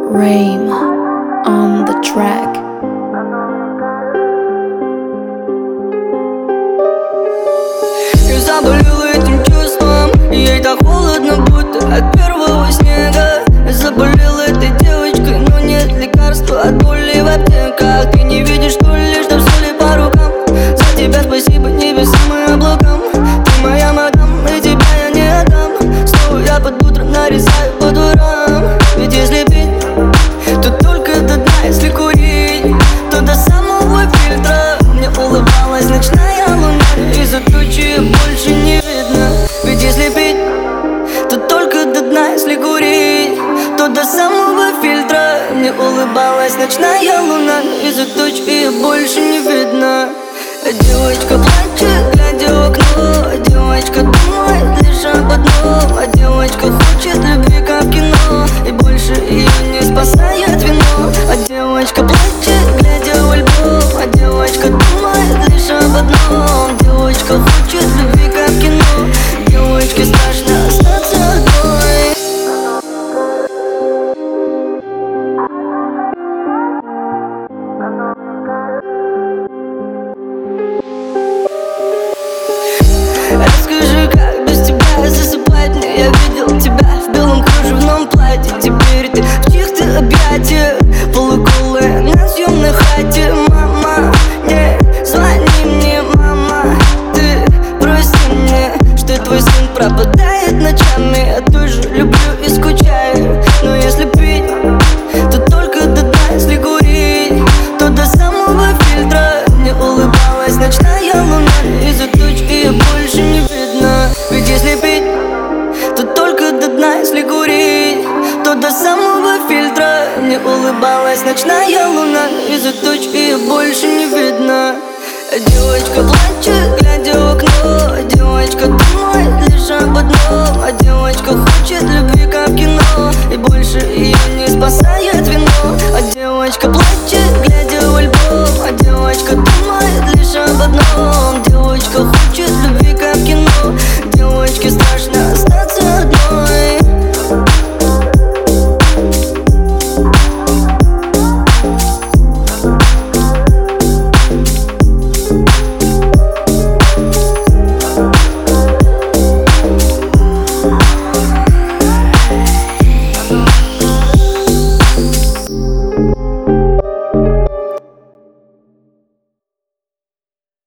Rain on the track. Я заболел этим чувством, ей так холодно, будто от первого снега. Я заболел этой девочкой, но нет лекарства от боли в аптеках. Ты не видишь, что ли, что все ли по рукам? За тебя спасибо небесам и облакам. Ты моя мадам, и тебя я не отдам. Снова я под утро нарезаю по дурам. Ведь если пить, то только до дна. Если курить, то до самого фильтра. Мне улыбалась ночная луна, из-за тучи больше не видно. Ведь если пить, то только до дна. Если курить, то до самого фильтра. Мне улыбалась ночная луна, из-за туч ее больше не видно. Девочка плачет, глядя в окно. Девочка думает лишь об одном. А девочка хочет любви, как в кино. И больше ее не спасает вино. А девочка плачет, глядя в альбом. А девочка думает лишь об одном. Девочка хочет любви, как в кино. Девочке страшно остаться одной. Расскажи, как без тебя засыпать мне. Я видел тебя в белом кружевном платье. Теперь ты в чьих-то объятиях, полуголая на съемной хате. Мама, не звони мне, мама. Ты прости мне, что твой сын пропадает ночами. Я тоже люблю и скучаю. Но если пить, то только до дна. Если курить, то до самого фильтра. Мне улыбалась ночная луна, из-за туч ее больше не видно. Ведь если пить, то только до дна. Если курить, то до самого фильтра. Мне улыбалась ночная луна, из-за туч ее больше не видно. Девочка плачет, глядя в окно. Девочка думает лишь об одном.